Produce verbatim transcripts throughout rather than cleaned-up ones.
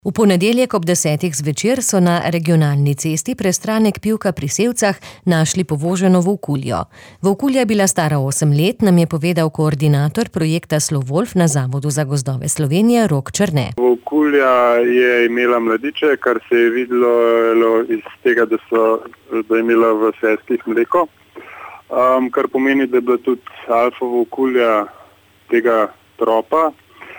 V ponedeljek ob desetih zvečer so na regionalni cesti prestranek Pivka pri Sevcah našli povoženo volkuljo. Volkulja je bila stara osem let, nam je povedal koordinator projekta Slovolf na Zavodu za gozdove Slovenije Rok Černe. Volkulja je imela mladiče, kar se je videlo iz tega, da, so, da je imela v seskih mleko, um, kar pomeni, da je bila tudi alfa volkulja tega tropa.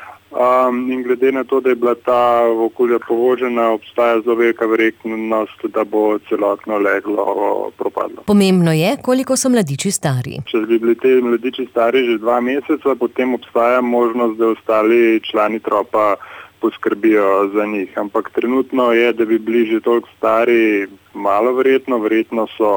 Um, in glede na to, da je bila ta volkulja povožena, obstaja zelo velika verjetnost, da bo celotno leglo propadlo. Pomembno je, koliko so mladiči stari. Če bi bili te mladiči stari že dva meseca, potem obstaja možnost, da ostali člani tropa poskrbijo za njih. Ampak trenutno je, da bi bili že toliko stari, malo verjetno, verjetno so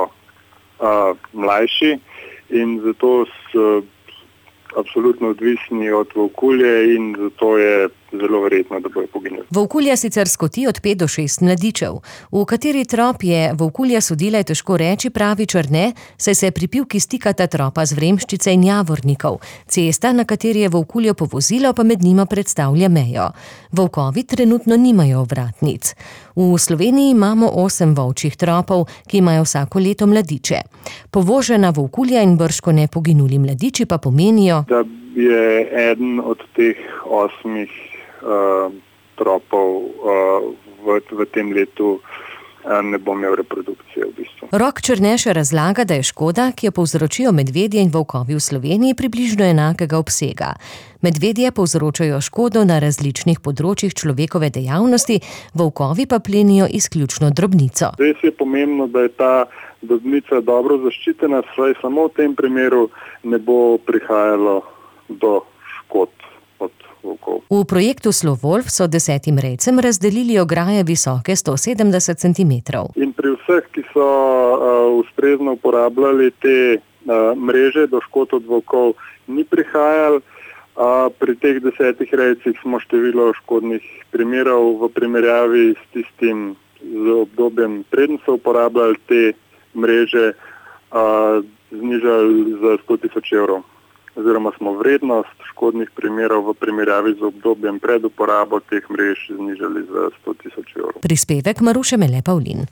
uh, mlajši in zato so absolutno odvisni od volkulje in zato je zelo verjetno, da bojo poginili. Volkulja sicer skoti od pet do šest mladičev. V kateri trop je volkulja sodila, je težko reči, pravi Černe, saj se pri Pivki stikata tropa z Vremščice in Javornikov. Cesta, na kateri je volkuljo povozilo, pa med njima predstavlja mejo. Volkovi trenutno nimajo ovratnic. V Sloveniji imamo osem volčjih tropov, ki imajo vsako leto mladiče. Povožena volkulja in bržkone poginuli mladiči pa pomenijo, da je eden od teh osmih uh, tropov uh, v, v tem letu uh, ne bo imel reprodukcije v bistvu. Rok Černe še razlaga, da je škoda, ki jo povzročijo medvedje in volkovi v Sloveniji, približno enakega obsega. Medvedje povzročajo škodo na različnih področjih človekove dejavnosti, volkovi pa plenijo izključno drobnico. Res je pomembno, da je ta drobnica dobro zaščitena, saj samo v tem primeru ne bo prihajalo do škod od volkov. V projektu Slovolf so desetim rejcem razdelili ograje visoke sto sedemdeset centimetrov. In pri vseh, ki so uh, ustrezno uporabljali te uh, mreže, do škod od volkov ni prihajalo. Uh, pri teh desetih rejcih smo število škodnih primerov v primerjavi s tistim z obdobjem, preden so uporabljali te mreže, uh, znižali za sto tisoč evrov. Oziroma smo vrednost škodnih primerov v primerjavi z obdobjem pred uporabo teh mrež znižali za sto tisoč evrov. Prispevek Maruše Mele Pavlin.